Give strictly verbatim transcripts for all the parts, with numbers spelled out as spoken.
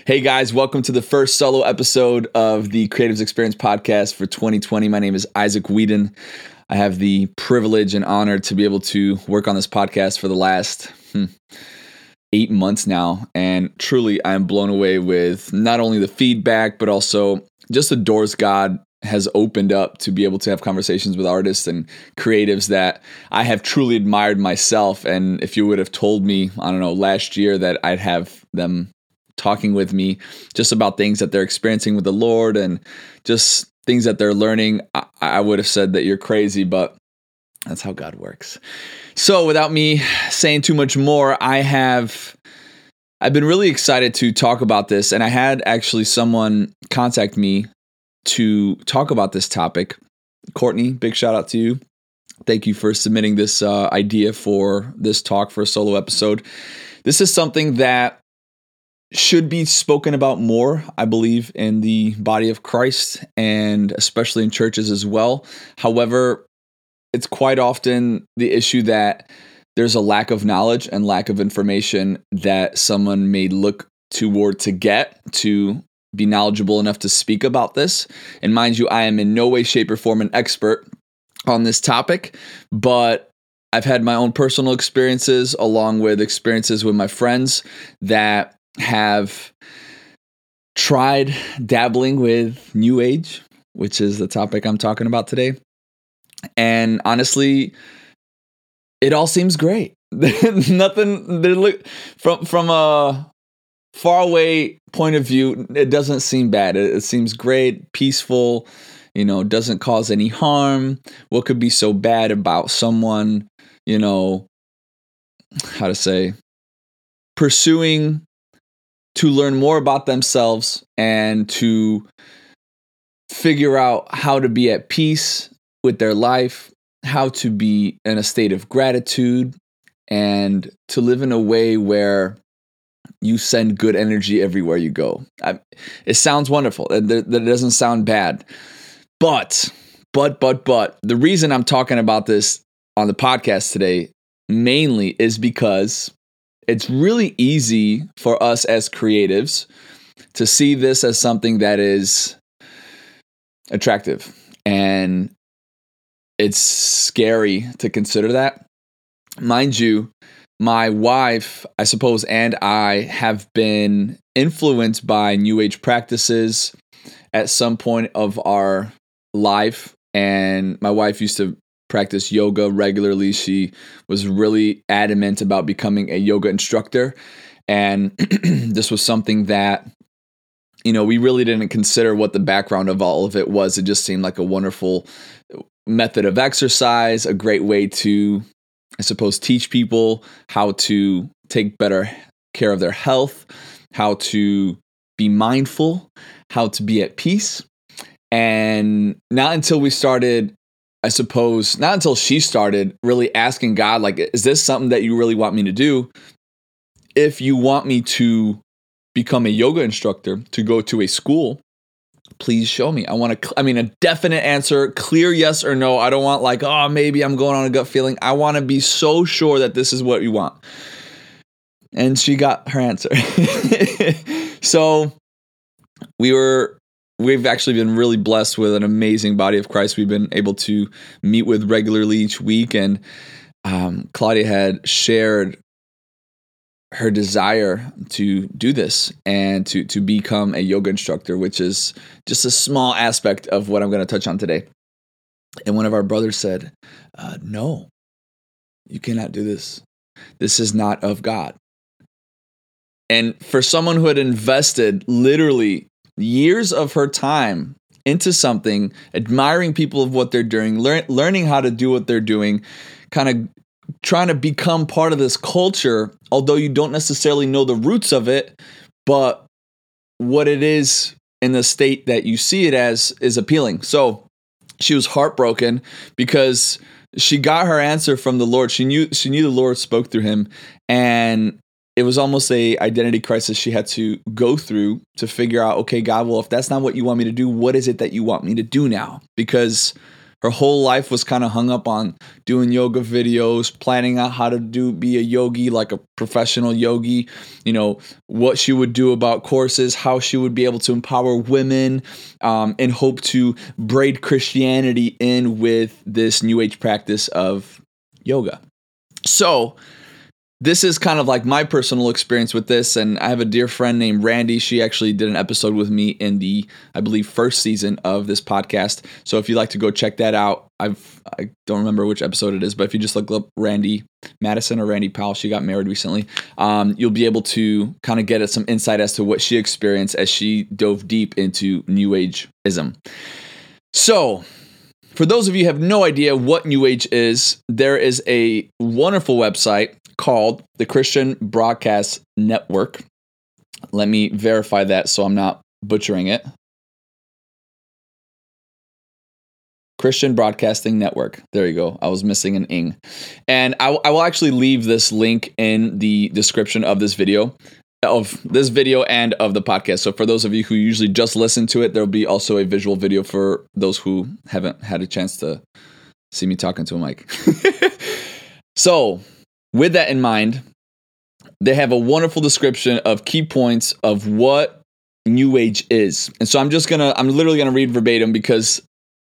Hey guys, welcome to the first solo episode of the Creatives Experience podcast for twenty twenty. My name is Isaac Whedon. I have the privilege and honor to be able to work on this podcast for the last hmm, eight months now. And truly, I am blown away with not only the feedback, but also just the doors God has opened up to be able to have conversations with artists and creatives that I have truly admired myself. And if you would have told me, I don't know, last year that I'd have them talking with me just about things that they're experiencing with the Lord and just things that they're learning, I, I would have said that you're crazy, but that's how God works. So without me saying too much more, I have, I've been really excited to talk about this, and I had actually someone contact me to talk about this topic. Courtney, big shout out to you. Thank you for submitting this uh, idea for this talk for a solo episode. This is something that should be spoken about more, I believe, in the body of Christ and especially in churches as well. However, it's quite often the issue that there's a lack of knowledge and lack of information that someone may look toward to get to be knowledgeable enough to speak about this. And mind you, I am in no way, shape, or form an expert on this topic, but I've had my own personal experiences along with experiences with my friends that have tried dabbling with New Age, which is the topic I'm talking about today. And honestly, it all seems great. Nothing they look from from a far away point of view, it doesn't seem bad. It, it seems great, peaceful, you know, doesn't cause any harm. What could be so bad about someone, you know, how to say, pursuing to learn more about themselves and to figure out how to be at peace with their life, how to be in a state of gratitude, and to live in a way where you send good energy everywhere you go. I, it sounds wonderful. That doesn't sound bad. But, but, but, but, the reason I'm talking about this on the podcast today mainly is because it's really easy for us as creatives to see this as something that is attractive. And it's scary to consider that. Mind you, my wife, I suppose, and I have been influenced by New Age practices at some point of our life. And my wife used to practice yoga regularly. She was really adamant about becoming a yoga instructor. And this was something that, you know, we really didn't consider what the background of all of it was. It just seemed like a wonderful method of exercise, a great way to, I suppose, teach people how to take better care of their health, how to be mindful, how to be at peace. And not until we started, I suppose, not until she started really asking God, like, is this something that you really want me to do? If you want me to become a yoga instructor, to go to a school, please show me. I want to, I mean, a definite answer, clear yes or no. I don't want like, oh, maybe I'm going on a gut feeling. I want to be so sure that this is what you want. And she got her answer. So we were, we've actually been really blessed with an amazing body of Christ we've been able to meet with regularly each week. And um, Claudia had shared her desire to do this and to to become a yoga instructor, which is just a small aspect of what I'm going to touch on today. And one of our brothers said, uh, no, you cannot do this. This is not of God. And for someone who had invested literally years of her time into something, admiring people of what they're doing, lear- learning how to do what they're doing, kind of trying to become part of this culture, although you don't necessarily know the roots of it, but what it is in the state that you see it as is appealing. So she was heartbroken because she got her answer from the Lord. She knew she knew the Lord spoke through him, and it was almost a identity crisis she had to go through to figure out, okay, God, well, if that's not what you want me to do, what is it that you want me to do now? Because Her whole life was kind of hung up on doing yoga videos, planning out how to do be a yogi, like a professional yogi, you know, what she would do about courses, how she would be able to empower women, um, and hope to braid Christianity in with this New Age practice of yoga. So this is kind of like my personal experience with this, and I have a dear friend named Randy. She actually did an episode with me in the, I believe, first season of this podcast. So if you'd like to go check that out, I've I don't remember which episode it is, but if you just look up Randy Madison or Randy Powell, she got married recently, um, you'll be able to kind of get at some insight as to what she experienced as she dove deep into New Age-ism. So for those of you who have no idea what New Age is, there is a wonderful website called the Christian Broadcast Network. Let me verify that so I'm not butchering it. Christian Broadcasting Network. There you go. I was missing an ing. And I, w- I will actually leave this link in the description of this video, of this video and of the podcast. So for those of you who usually just listen to it, there'll be also a visual video for those who haven't had a chance to see me talking to a mic. So with that in mind, they have a wonderful description of key points of what New Age is. And so I'm just going to, I'm literally going to read verbatim because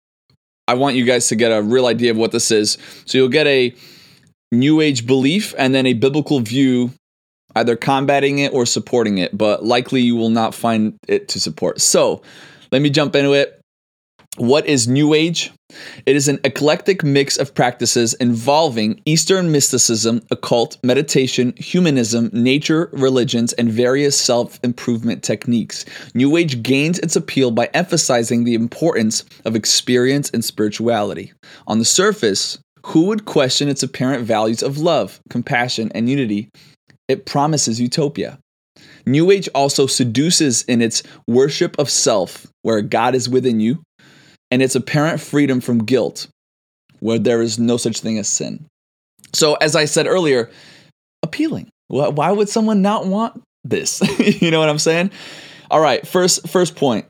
I want you guys to get a real idea of what this is. So you'll get a New Age belief and then a biblical view, either combating it or supporting it, but likely you will not find it to support. So let me jump into it. What is New Age? It is an eclectic mix of practices involving Eastern mysticism, occult, meditation, humanism, nature, religions, and various self-improvement techniques. New Age gains its appeal by emphasizing the importance of experience and spirituality. On the surface, who would question its apparent values of love, compassion, and unity? It promises utopia. New Age also seduces in its worship of self, where God is within you, and its apparent freedom from guilt, where there is no such thing as sin. So, as I said earlier, appealing. Why would someone not want this? You know what I'm saying? All right, first, first point.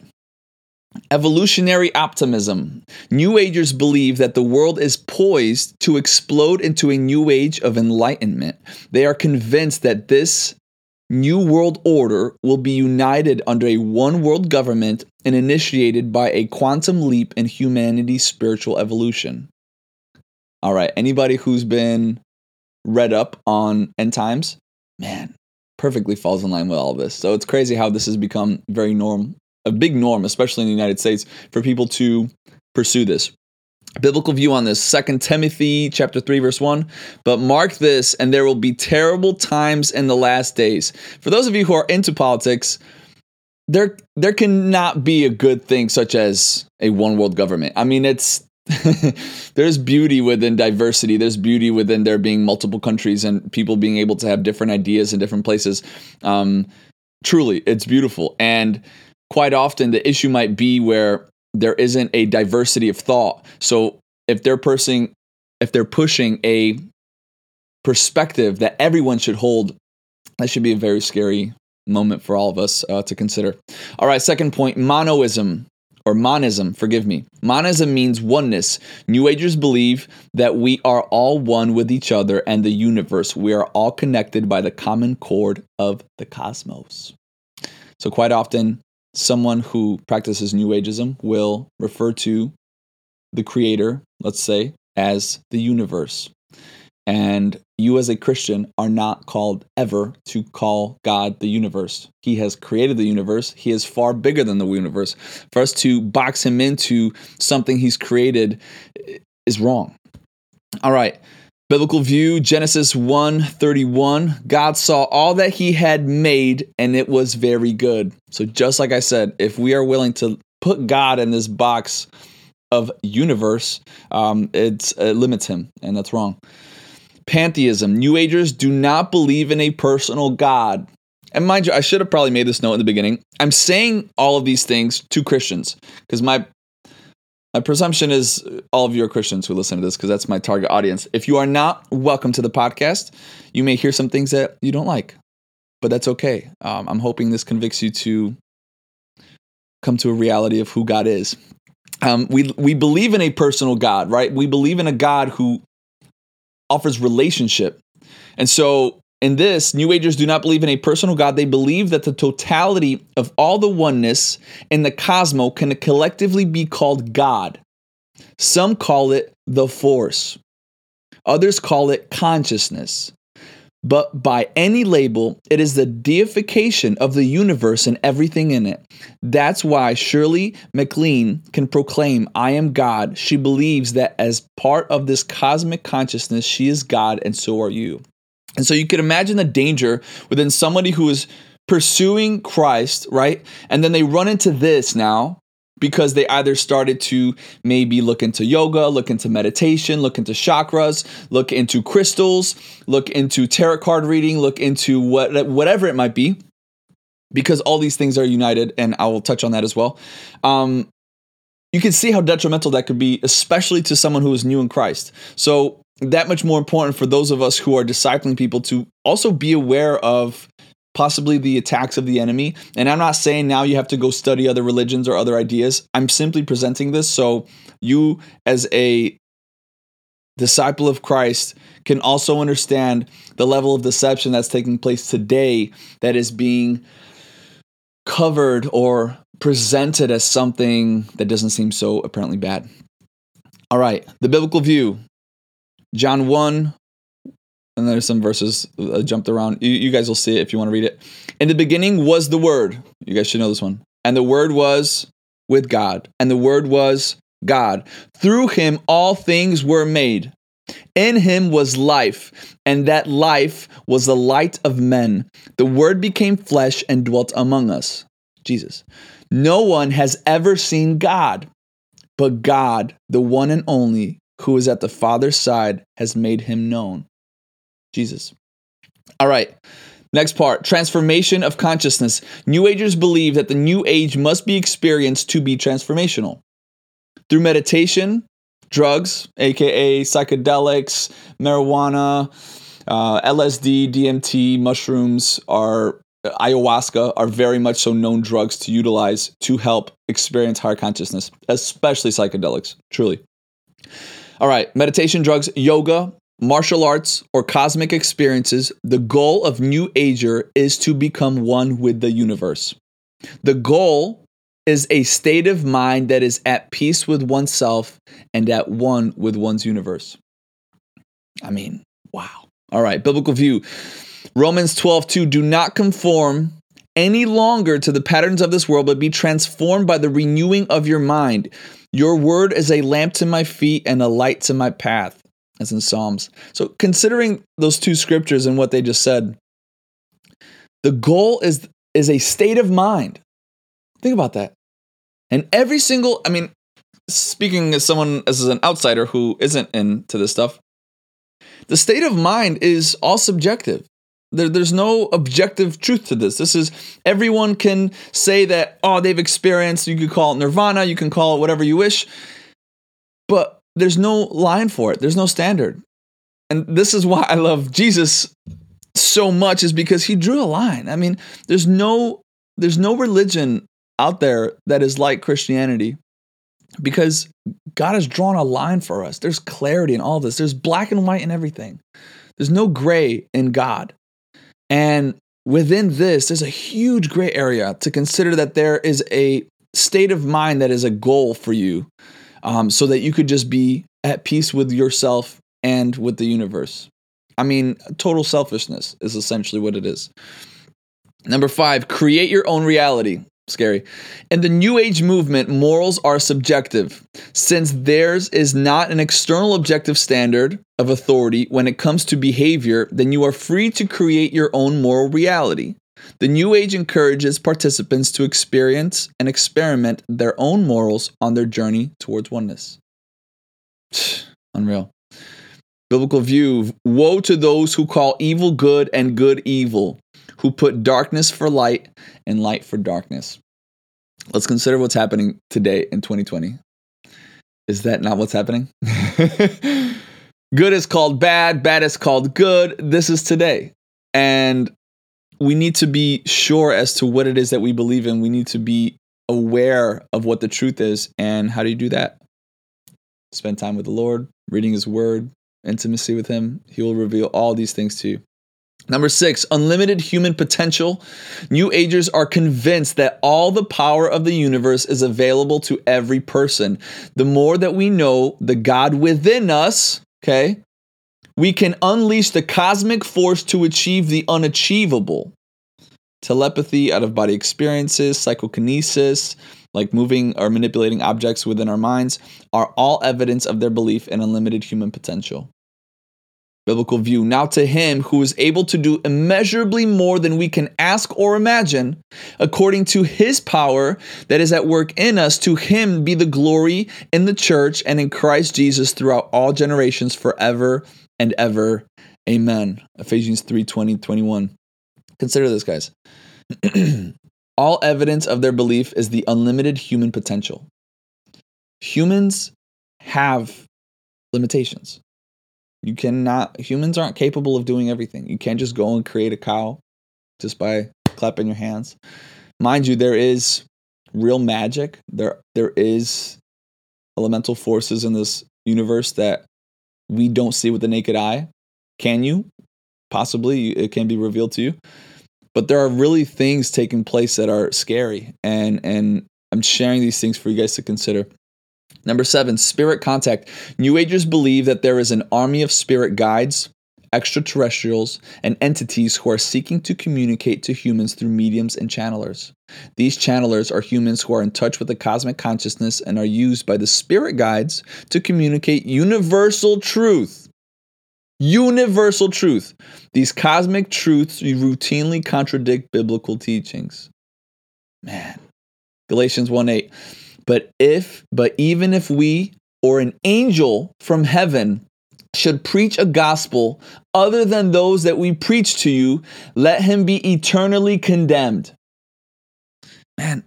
Evolutionary optimism. New Agers believe that the world is poised to explode into a new age of enlightenment. They are convinced that this New World Order will be united under a one-world government and initiated by a quantum leap in humanity's spiritual evolution. All right, anybody who's been read up on end times, man, perfectly falls in line with all this. So it's crazy how this has become very norm, a big norm, especially in the United States, for people to pursue this. Biblical view on this, Second Timothy chapter three, verse one. But mark this, and there will be terrible times in the last days. For those of you who are into politics, there there cannot be a good thing such as a one world government. I mean, it's there's beauty within diversity. There's beauty within there being multiple countries and people being able to have different ideas in different places. Um, truly, it's beautiful. And quite often the issue might be where there isn't a diversity of thought. So if they're pushing, if they're pushing a perspective that everyone should hold, that should be a very scary moment for all of us uh, to consider. All right, second point, monoism or monism, forgive me. Monism means oneness. New Agers believe that we are all one with each other and the universe. We are all connected by the common cord of the cosmos. So quite often, someone who practices New Ageism will refer to the creator, let's say, as the universe. And you as a Christian are not called ever to call God the universe. He has created the universe. He is far bigger than the universe. For us to box him into something he's created is wrong. All right. Biblical view, Genesis one thirty-one, God saw all that he had made and it was very good. So just like I said, if we are willing to put God in this box of universe, um, it's, it limits him, and that's wrong. Pantheism, New Agers do not believe in a personal God. And mind you, I should have probably made this note in the beginning. I'm saying all of these things to Christians because my My presumption is all of you are Christians who listen to this because that's my target audience. If you are not, welcome to the podcast. You may hear some things that you don't like, but that's okay. Um, I'm hoping this convicts you to come to a reality of who God is. Um, we we believe in a personal God, right? We believe in a God who offers relationship. And so in this, New Agers do not believe in a personal God. They believe that the totality of all the oneness in the cosmos can collectively be called God. Some call it the force. Others call it consciousness. But by any label, it is the deification of the universe and everything in it. That's why Shirley MacLaine can proclaim, "I am God." She believes that as part of this cosmic consciousness, she is God and so are you. And so you can imagine the danger within somebody who is pursuing Christ, right? And then they run into this now because they either started to maybe look into yoga, look into meditation, look into chakras, look into crystals, look into tarot card reading, look into what whatever it might be, because all these things are united, and I will touch on that as well. Um, you can see how detrimental that could be, especially to someone who is new in Christ. So that much more important for those of us who are discipling people to also be aware of possibly the attacks of the enemy. And I'm not saying now you have to go study other religions or other ideas. I'm simply presenting this so you, as a disciple of Christ, can also understand the level of deception that's taking place today that is being covered or presented as something that doesn't seem so apparently bad. All right, the biblical view. John one, and there's some verses uh, jumped around. You, you guys will see it if you want to read it. In the beginning was the Word. You guys should know this one. And the Word was with God. And the Word was God. Through him all things were made. In him was life, and that life was the light of men. The Word became flesh and dwelt among us. Jesus. No one has ever seen God, but God, the one and only, who is at the Father's side, has made him known. Jesus. All right. Next part, transformation of consciousness. New Agers believe that the new age must be experienced to be transformational. Through meditation, drugs, aka psychedelics, marijuana, uh, L S D, D M T, mushrooms, are ayahuasca are very much so known drugs to utilize to help experience higher consciousness, especially psychedelics, truly. All right, meditation, drugs, yoga, martial arts, or cosmic experiences. The goal of New Ager is to become one with the universe. The goal is a state of mind that is at peace with oneself and at one with one's universe. I mean, wow. All right, biblical view. Romans twelve two, do not conform any longer to the patterns of this world, but be transformed by the renewing of your mind. Your word is a lamp to my feet and a light to my path, as in Psalms. So considering those two scriptures and what they just said, the goal is, is a state of mind. Think about that. And every single, I mean, speaking as someone, as an outsider who isn't into this stuff, the state of mind is all subjective. There, there's no objective truth to this. This is, everyone can say that, oh, they've experienced, you could call it nirvana, you can call it whatever you wish, but there's no line for it. There's no standard. And this is why I love Jesus so much, is because he drew a line. I mean, there's no, there's no religion out there that is like Christianity, because God has drawn a line for us. There's clarity in all of this. There's black and white in everything. There's no gray in God. And within this, there's a huge gray area to consider that there is a state of mind that is a goal for you, um, so that you could just be at peace with yourself and with the universe. I mean, total selfishness is essentially what it is. Number five, create your own reality. Scary. In the New Age movement, morals are subjective. Since theirs is not an external objective standard of authority when it comes to behavior, then you are free to create your own moral reality. The New Age encourages participants to experience and experiment their own morals on their journey towards oneness. Unreal. Biblical view. Woe to those who call evil good and good evil, who put darkness for light and light for darkness. Let's consider what's happening today in twenty twenty. Is that not what's happening? Good is called bad, bad is called good. This is today. And we need to be sure as to what it is that we believe in. We need to be aware of what the truth is. And how do you do that? Spend time with the Lord, reading his word, intimacy with him. He will reveal all these things to you. Number six, unlimited human potential. New Agers are convinced that all the power of the universe is available to every person. The more that we know the God within us, okay, we can unleash the cosmic force to achieve the unachievable. Telepathy, out-of-body experiences, psychokinesis, like moving or manipulating objects within our minds, are all evidence of their belief in unlimited human potential. Biblical view. Now to him who is able to do immeasurably more than we can ask or imagine, according to his power that is at work in us, to him be the glory in the church and in Christ Jesus throughout all generations forever and ever. Amen. Ephesians three twenty, twenty-one. Consider this, guys. All evidence of their belief is the unlimited human potential. Humans have limitations. You cannot, humans aren't capable of doing everything. You can't just go and create a cow just by clapping your hands. Mind you, there is real magic. There, there is elemental forces in this universe that we don't see with the naked eye. Can you? Possibly, it can be revealed to you. But there are really things taking place that are scary. And, and I'm sharing these things for you guys to consider. Number seven, spirit contact. New Agers believe that there is an army of spirit guides, extraterrestrials, and entities who are seeking to communicate to humans through mediums and channelers. These channelers are humans who are in touch with the cosmic consciousness and are used by the spirit guides to communicate universal truth. Universal truth. These cosmic truths routinely contradict biblical teachings. Man. Galatians one eight. But if, but even if we or an angel from heaven should preach a gospel other than those that we preach to you, let him be eternally condemned. Man,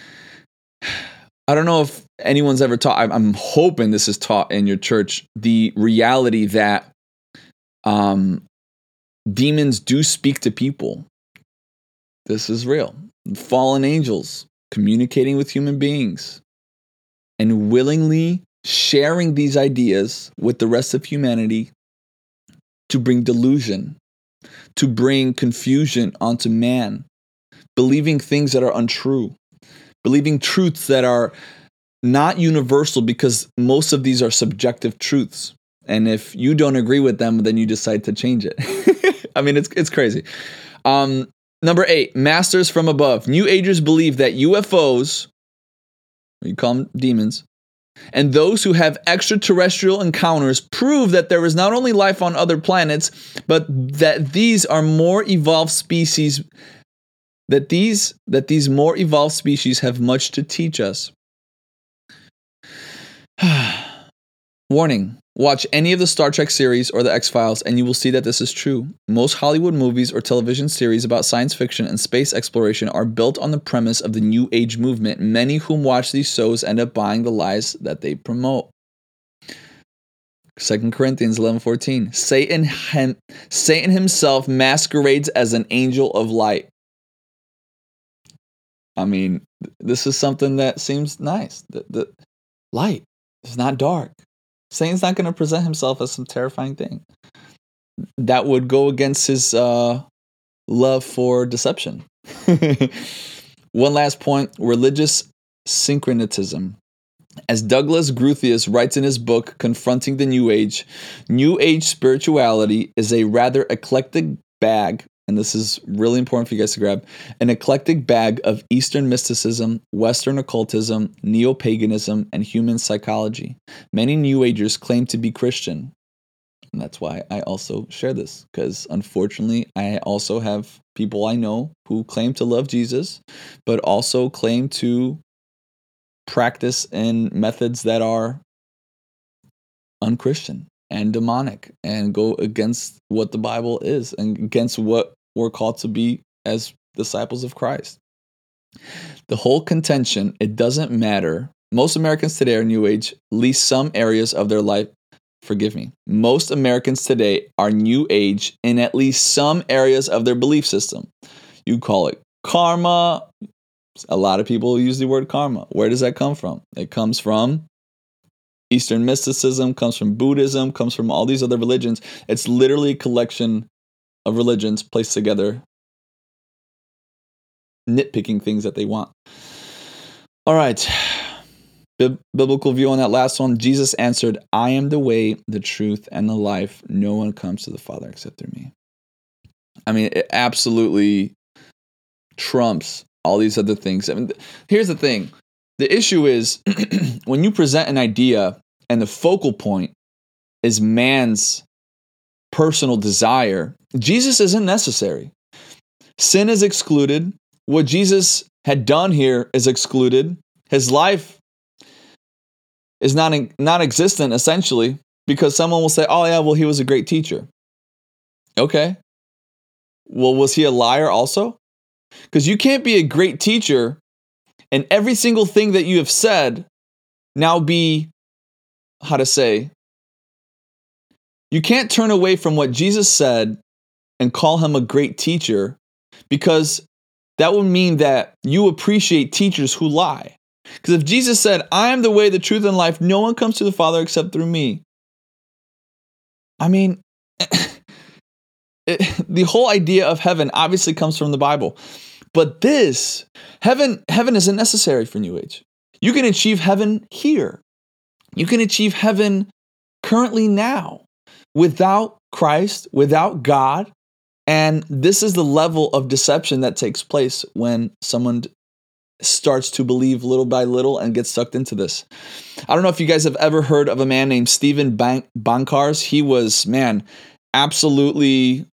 I don't know if anyone's ever taught, I'm hoping this is taught in your church, the reality that um, demons do speak to people. This is real. Fallen angels communicating with human beings. And willingly sharing these ideas with the rest of humanity to bring delusion, to bring confusion onto man, believing things that are untrue, believing truths that are not universal because most of these are subjective truths. And if you don't agree with them, then you decide to change it. I mean, it's it's crazy. Um, number eight, masters from above. New Agers believe that U F Os, you call them demons, and those who have extraterrestrial encounters prove that there is not only life on other planets, but that these are more evolved species, that these, that these more evolved species have much to teach us. Warning. Watch any of the Star Trek series or the X-Files and you will see that this is true. Most Hollywood movies or television series about science fiction and space exploration are built on the premise of the New Age movement. Many whom watch these shows end up buying the lies that they promote. Second Corinthians eleven fourteen. Satan, hem, Satan himself masquerades as an angel of light. I mean, this is something that seems nice. The, the light is not dark. Satan's not going to present himself as some terrifying thing. That would go against his uh, love for deception. One last point, religious syncretism. As Douglas Groothuis writes in his book, Confronting the New Age, New Age spirituality is a rather eclectic bag, and this is really important for you guys to grab, an eclectic bag of Eastern mysticism, Western occultism, neo-paganism, and human psychology. Many New Agers claim to be Christian. And that's why I also share this, because unfortunately, I also have people I know who claim to love Jesus, but also claim to practice in methods that are unchristian and demonic and go against what the Bible is and against what we're called to be as disciples of Christ. The whole contention, it doesn't matter. Most Americans today are New Age, at least some areas of their life. Forgive me. Most Americans today are New Age in at least some areas of their belief system. You call it karma, A lot of people use the word karma. Where does that come from? It comes from Eastern mysticism, comes from Buddhism, comes from all these other religions. It's literally a collection of religions placed together, nitpicking things that they want. All right. B- biblical view on that last one. Jesus answered, I am the way, the truth, and the life. No one comes to the Father except through me. I mean, it absolutely trumps all these other things. I mean, th- here's the thing. The issue is when you present an idea and the focal point is man's personal desire, Jesus isn't necessary. Sin is excluded. What Jesus had done here is excluded. His life is not in, non-existent, essentially, because someone will say, oh yeah, well, he was a great teacher. Okay. Well, was he a liar also? Because you can't be a great teacher and every single thing that you have said now be, how to say, you can't turn away from what Jesus said and call him a great teacher, because that would mean that you appreciate teachers who lie. Because if Jesus said, I am the way, the truth, and life, no one comes to the Father except through me. I mean, it, the whole idea of heaven obviously comes from the Bible. But this, heaven, heaven isn't necessary for New Age. You can achieve heaven here. You can achieve heaven currently now without Christ, without God. And this is the level of deception that takes place when someone starts to believe little by little and gets sucked into this. I don't know if you guys have ever heard of a man named Stephen Ban- Bankars. He was, man, absolutely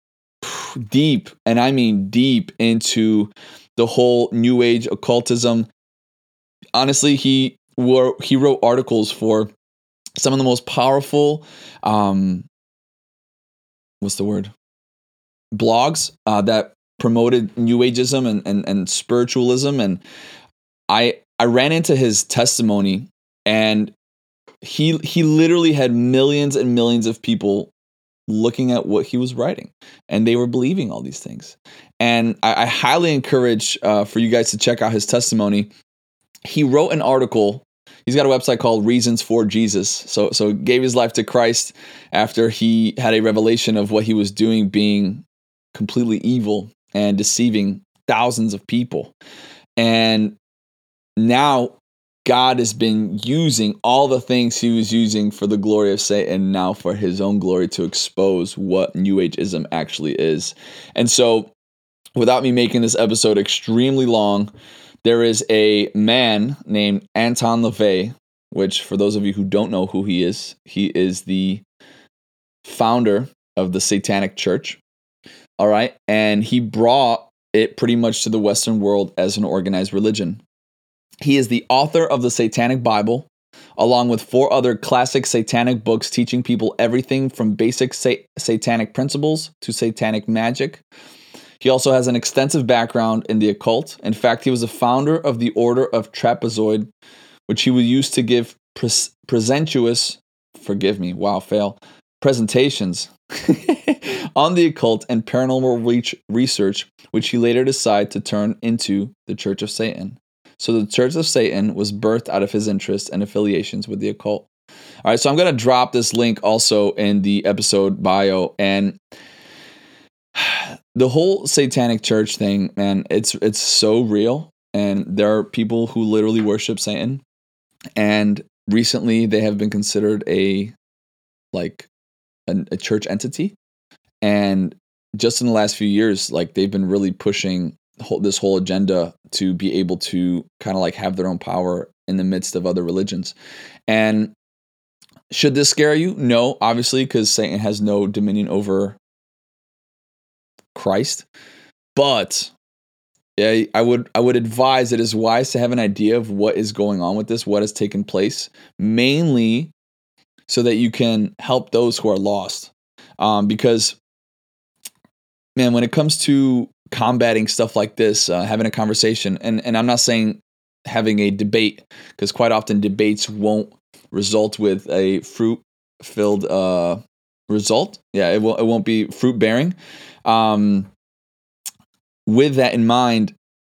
deep, and I mean deep, into the whole New Age occultism. Honestly, he wore, he wrote articles for some of the most powerful, um, what's the word? blogs uh, that promoted New Ageism and, and, and spiritualism. And I I ran into his testimony, and he he literally had millions and millions of people looking at what he was writing, and they were believing all these things. And I, I highly encourage uh, for you guys to check out his testimony. He wrote an article. He's got a website called Reasons for Jesus. So so gave his life to Christ after he had a revelation of what he was doing being completely evil and deceiving thousands of people. And now God has been using all the things he was using for the glory of Satan now for his own glory to expose what New Ageism actually is. And so, without me making this episode extremely long, there is a man named Anton LaVey, which, for those of you who don't know who he is, he is the founder of the Satanic Church. All right. And he brought it pretty much to the Western world as an organized religion. He is the author of the Satanic Bible, along with four other classic satanic books teaching people everything from basic sa- satanic principles to satanic magic. He also has an extensive background in the occult. In fact, he was a founder of the Order of Trapezoid, which he would use to give pres- presentuous, forgive me, wow, fail, presentations on the occult and paranormal re- research, which he later decided to turn into the Church of Satan. So the Church of Satan was birthed out of his interests and affiliations with the occult. All right, so I'm going to drop this link also in the episode bio. And the whole Satanic Church thing, man, it's it's so real. And there are people who literally worship Satan. And recently they have been considered a, like, a, a church entity. And just in the last few years, like, they've been really pushing whole, this whole agenda to be able to kind of like have their own power in the midst of other religions. And should this scare you? No, obviously, because Satan has no dominion over Christ. But yeah, I would I would advise it is wise to have an idea of what is going on with this, what has taken place, mainly so that you can help those who are lost. Um, because, man, when it comes to combating stuff like this, uh, having a conversation, and, and I'm not saying having a debate, because quite often debates won't result with a fruit-filled uh, result. Yeah, it won't, it won't be fruit-bearing. Um, with that in mind,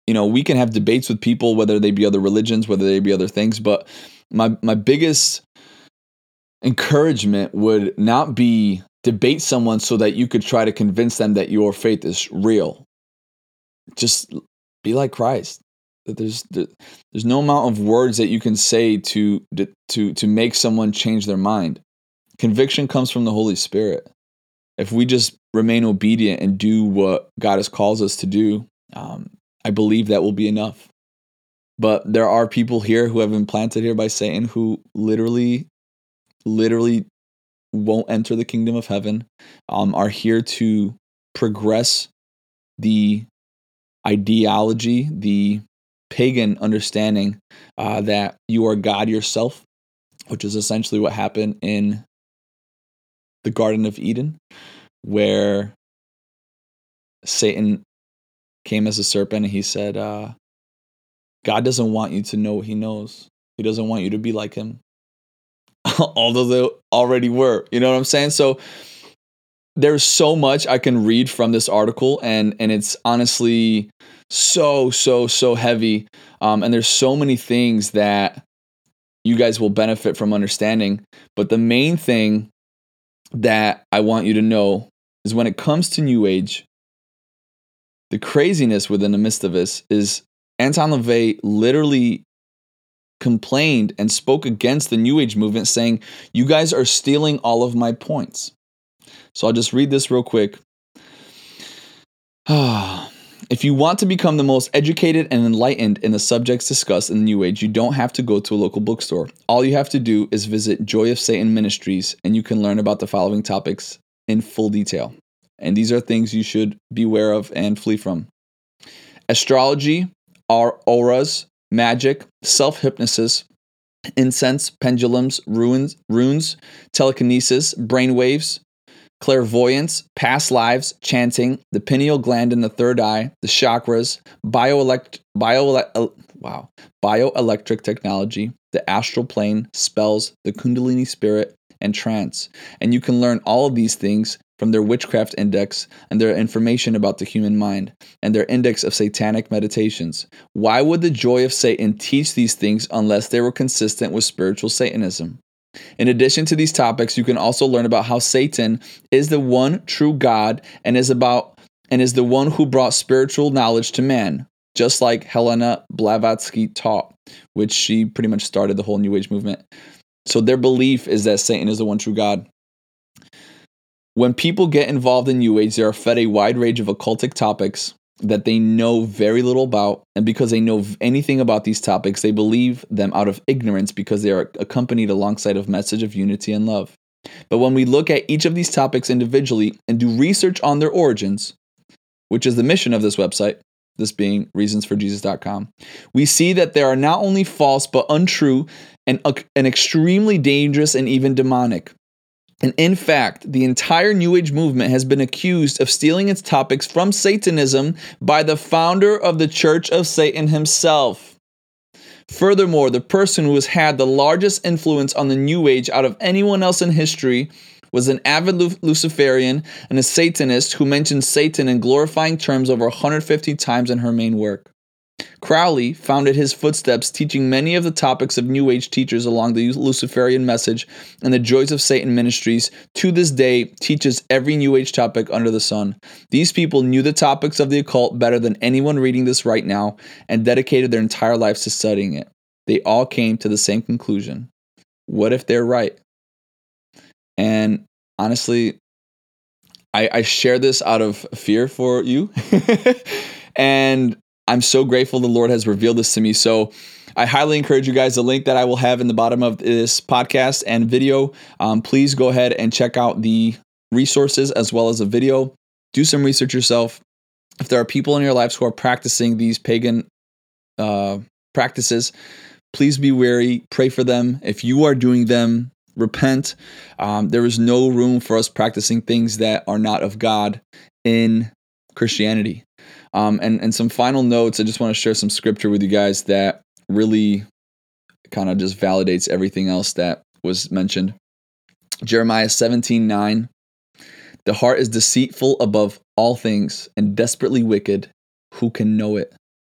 you know, we can have debates with people, whether they be other religions, whether they be other things. But my my biggest encouragement would not be debate someone so that you could try to convince them that your faith is real. Just be like Christ. There's there's no amount of words that you can say to to to make someone change their mind. Conviction comes from the Holy Spirit. If we just remain obedient and do what God has called us to do, um, I believe that will be enough. But there are people here who have been planted here by Satan who literally, literally won't enter the kingdom of heaven, um, are here to progress the ideology, the pagan understanding uh, that you are God yourself, which is essentially what happened in the Garden of Eden, where Satan came as a serpent and he said, uh, God doesn't want you to know what he knows. He doesn't want you to be like him. Although they already were. You know what I'm saying? So there's so much I can read from this article, and and it's honestly so, so, so heavy. Um, and there's so many things that you guys will benefit from understanding. But the main thing that I want you to know is when it comes to New Age, the craziness within the midst of this is Anton LaVey literally complained and spoke against the New Age movement, saying, you guys are stealing all of my points. So I'll just read this real quick. If you want to become the most educated and enlightened in the subjects discussed in the New Age, you don't have to go to a local bookstore. All you have to do is visit Joy of Satan Ministries, and you can learn about the following topics in full detail. And these are things you should beware of and flee from. Astrology, auras, magic, self-hypnosis, incense, pendulums, runes, runes, telekinesis, brainwaves, clairvoyance, past lives, chanting, the pineal gland in the third eye, the chakras, bioelect, bio, uh, wow, bioelectric technology, the astral plane, spells, the Kundalini spirit, and trance. And you can learn all of these things from their witchcraft index and their information about the human mind and their index of satanic meditations. Why would the Joy of Satan teach these things unless they were consistent with spiritual Satanism? In addition to these topics, you can also learn about how Satan is the one true God and is about and is the one who brought spiritual knowledge to man, just like Helena Blavatsky taught, which she pretty much started the whole New Age movement. So their belief is that Satan is the one true God. When people get involved in New Age, they are fed a wide range of occultic topics that they know very little about, and because they know anything about these topics, they believe them out of ignorance because they are accompanied alongside a message of unity and love. But when we look at each of these topics individually and do research on their origins, which is the mission of this website, this being reasons for jesus dot com, we see that they are not only false but untrue and, uh, and extremely dangerous and even demonic. And in fact, the entire New Age movement has been accused of stealing its topics from Satanism by the founder of the Church of Satan himself. Furthermore, the person who has had the largest influence on the New Age out of anyone else in history was an avid Luciferian and a Satanist who mentioned Satan in glorifying terms over one hundred fifty times in her main work. Crowley founded his footsteps teaching many of the topics of New Age teachers along the Luciferian message, and the Joys of Satan Ministries to this day teaches every New Age topic under the sun. These people knew the topics of the occult better than anyone reading this right now and dedicated their entire lives to studying it. They all came to the same conclusion. What if they're right? And honestly, I, I share this out of fear for you. And I'm so grateful the Lord has revealed this to me. So I highly encourage you guys, the link that I will have in the bottom of this podcast and video, um, please go ahead and check out the resources as well as the video. Do some research yourself. If there are people in your lives who are practicing these pagan uh, practices, please be wary. Pray for them. If you are doing them, repent. Um, there is no room for us practicing things that are not of God in Christianity. Um, and, and some final notes, I just want to share some scripture with you guys that really kind of just validates everything else that was mentioned. Jeremiah seventeen nine. The heart is deceitful above all things and desperately wicked. Who can know it?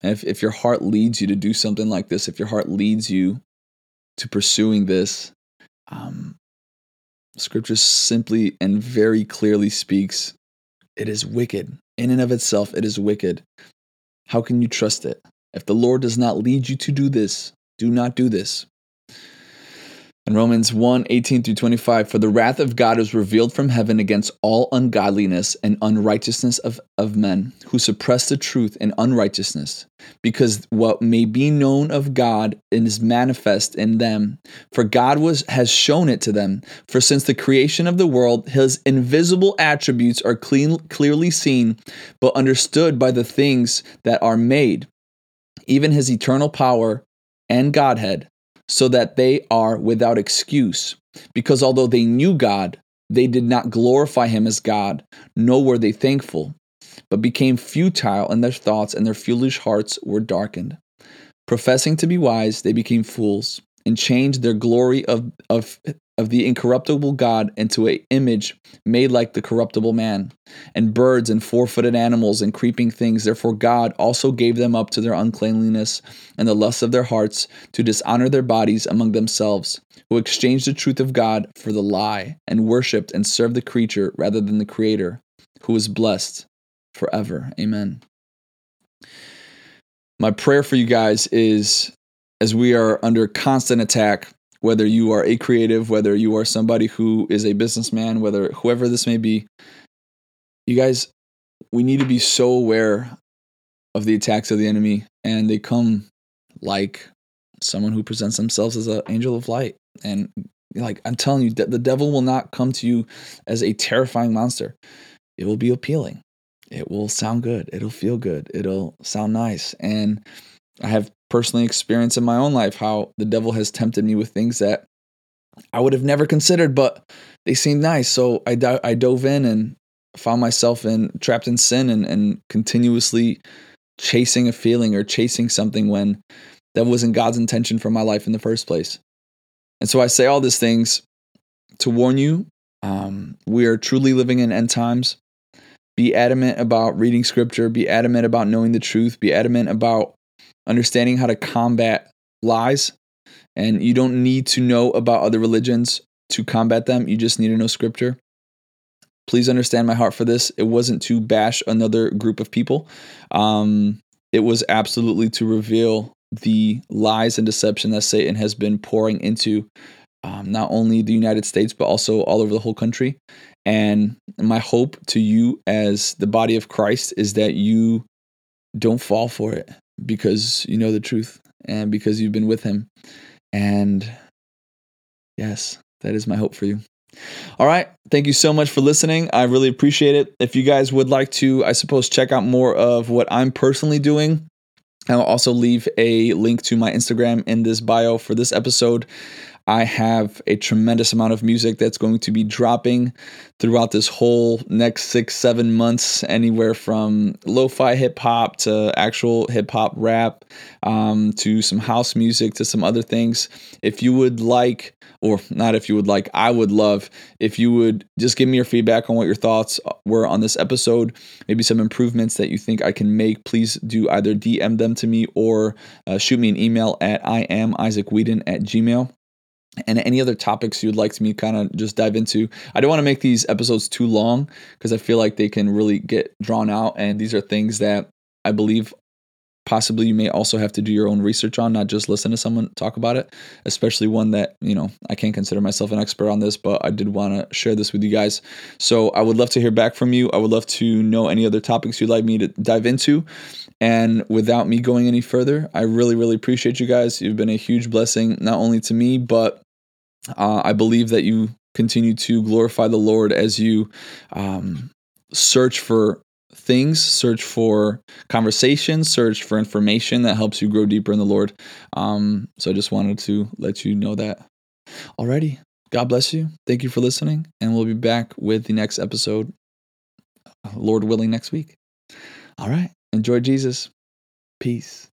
And if, if your heart leads you to do something like this, if your heart leads you to pursuing this, um, Scripture simply and very clearly speaks, it is wicked. In and of itself, it is wicked. How can you trust it? If the Lord does not lead you to do this, do not do this. In Romans one, eighteen through twenty-five, for the wrath of God is revealed from heaven against all ungodliness and unrighteousness of, of men, who suppress the truth in unrighteousness, because what may be known of God is manifest in them. For God was has shown it to them. For since the creation of the world, his invisible attributes are clean, clearly seen, but understood by the things that are made, even his eternal power and Godhead, so that they are without excuse. Because although they knew God, they did not glorify him as God, nor were they thankful, but became futile in their thoughts, and their foolish hearts were darkened. Professing to be wise, they became fools, and changed their glory of, of, of the incorruptible God into an image made like the corruptible man, and birds and four-footed animals and creeping things. Therefore God also gave them up to their uncleanliness and the lusts of their hearts, to dishonor their bodies among themselves, who exchanged the truth of God for the lie, and worshipped and served the creature rather than the Creator, who is blessed forever. Amen. My prayer for you guys is, as we are under constant attack, whether you are a creative, whether you are somebody who is a businessman, whether whoever this may be, you guys, we need to be so aware of the attacks of the enemy, and they come like someone who presents themselves as an angel of light. And like I'm telling you, the devil will not come to you as a terrifying monster. It will be appealing. It will sound good. It'll feel good. It'll sound nice. And I have personally experienced in my own life how the devil has tempted me with things that I would have never considered, but they seemed nice. So I, do- I dove in and found myself in trapped in sin and, and continuously chasing a feeling or chasing something when that wasn't God's intention for my life in the first place. And so I say all these things to warn you. Um, we are truly living in end times. Be adamant about reading Scripture. Be adamant about knowing the truth. Be adamant about understanding how to combat lies. And you don't need to know about other religions to combat them. You just need to know Scripture. Please understand my heart for this. It wasn't to bash another group of people. Um, it was absolutely to reveal the lies and deception that Satan has been pouring into um, not only the United States, but also all over the whole country. And my hope to you as the body of Christ is that you don't fall for it, because you know the truth and because you've been with him. And yes, that is my hope for you. All right. Thank you so much for listening. I really appreciate it. If you guys would like to, I suppose, check out more of what I'm personally doing, I'll also leave a link to my Instagram in this bio for this episode. I have a tremendous amount of music that's going to be dropping throughout this whole next six, seven months, anywhere from lo-fi hip-hop to actual hip-hop rap, um, to some house music, to some other things. If you would like, or not if you would like, I would love if you would just give me your feedback on what your thoughts were on this episode, maybe some improvements that you think I can make. Please do either D M them to me or uh, shoot me an email at I am Isaac Whedon at Gmail. And any other topics you'd like me kind of just dive into. I don't want to make these episodes too long because I feel like they can really get drawn out. And these are things that I believe possibly you may also have to do your own research on, not just listen to someone talk about it, especially one that, you know, I can't consider myself an expert on this, but I did want to share this with you guys. So I would love to hear back from you. I would love to know any other topics you'd like me to dive into. And without me going any further, I really, really appreciate you guys. You've been a huge blessing, not only to me, but uh, I believe that you continue to glorify the Lord as you um, search for things, search for conversations, search for information that helps you grow deeper in the Lord. Um, so I just wanted to let you know that. Alrighty. God bless you. Thank you for listening. And we'll be back with the next episode, Lord willing, next week. All right. Enjoy Jesus. Peace.